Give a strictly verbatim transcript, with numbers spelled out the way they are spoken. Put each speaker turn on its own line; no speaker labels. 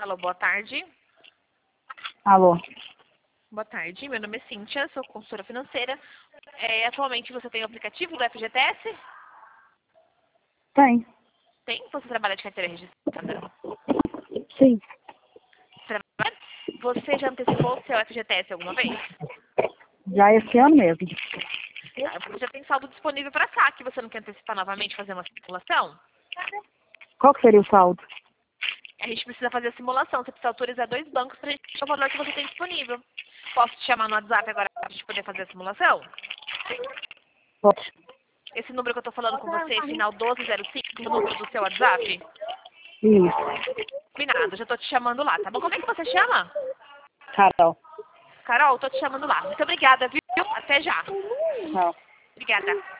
Alô, boa tarde.
Alô.
Boa tarde, meu nome é Cíntia, sou consultora financeira. É, atualmente você tem o aplicativo do F G T S?
Tem.
Tem? Você trabalha de carteira registrada?
Sim.
Trabalha? Você já antecipou o seu F G T S alguma vez?
Já esse ano mesmo.
Ah, você já tem saldo disponível para saque. Você não quer antecipar novamente fazer uma simulação?
Qual que seria o saldo?
A gente precisa fazer a simulação. Você precisa autorizar dois bancos para a gente ver o valor que você tem disponível. Posso te chamar no WhatsApp agora para a gente poder fazer a simulação?
Pode.
Esse número que eu estou falando com você, final doze zero cinco, é o número do seu WhatsApp?
Isso.
Combinado, já estou te chamando lá, tá bom? Como é que você chama?
Carol.
Carol, estou te chamando lá. Muito obrigada, viu? Até já.
Tchau.
Obrigada.